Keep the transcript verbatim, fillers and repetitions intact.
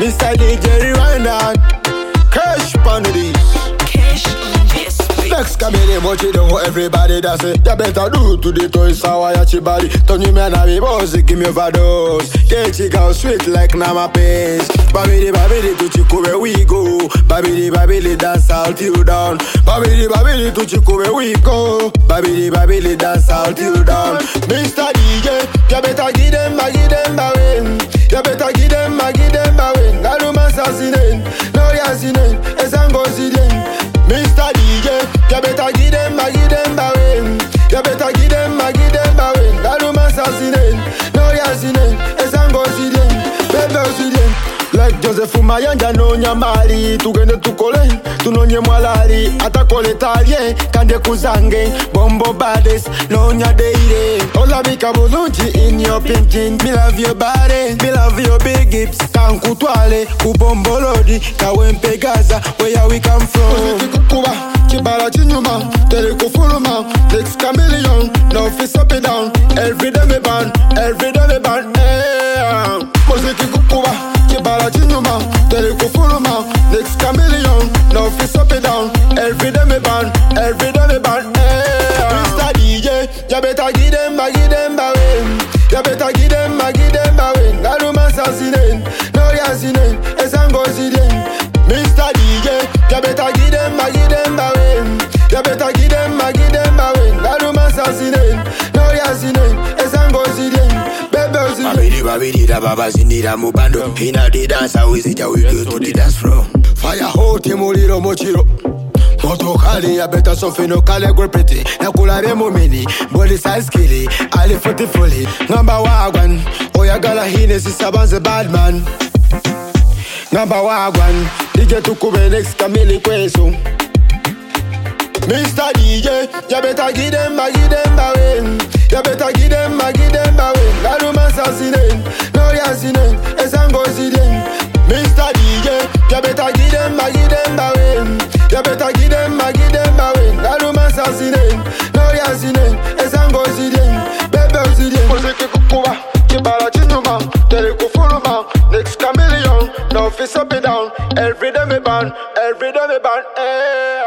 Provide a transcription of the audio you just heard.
Mister D J rewind that. Cash on this. Cash on this beat. Next comedy much you know everybody that's it. You better do to the toys how I your body. Turn you man a be boss, give me overdose. Get you go sweet like Nama paste. Babidi babidi to chico where we go. Babidi babidi dance all till down. Babidi babidi to chico where we go. Babidi babidi dance all till down. Mister D J, you better give them, give them away. You better give them, give them away. Galuma assassinate, no yassine, esango zidane. Mister D J, you better give them, give them away. You better give them, give them away. Galuma assassinate, no yassine, esango zidane, bebe zidane. Like Joseph Mayanja no nyamali. Tugende tukole, tunonye mwalali. Atakole talye, kande kuzange. Bombo bades, no nyadeire. Ola bika bulunji in your pinking. Me love your body, me love your big hips. Kankutwale, kubombo lodi. Kawempe Gaza, where we come from. Uziki kukuba, chibala chinyuma. Teleko fuluma, next chameleon. No face up and down, every day me ban, every day me ban. Hey, Uziki kukuba, chibala chinyuma. Teleko fuluma, next chameleon. No face up and down, every day me ban, every day me ban. Hey, Mister D J, you better give them, give them away. You better give them, give them away. Galuma assassinate, no yassine, esango zidane. Mister D J, you better give them, give them away. You better give them, give them away. Galuma assassinate, no yassine, esango zidane. Bebe zidane. Babidi babidi da baba zindira mubando. Inna the dance how is it how we do to the dance floor. Fire hot muliro mochiro. Moto kali ya beta sofino kale gripiti. Nakulare mumini, body size skilly. Ali footy fully, number one. Oya gala hine si sabanze bad man. Number one, D J tukube next kamili kweso. Mister D J, you better give them, give them away. You better give them, give them away. Galuma assassinate, no yassine, esango zidane. Mister D J, you better give them, give them away. You better give them, give them away. Galuma assassinate, no yassine, esango zidane, bebe zidane. Uziki kukuba, chibala chinyuma. Teleko fuluma, next chameleon. No face up and down, every day me ban, every day me ban. Hey.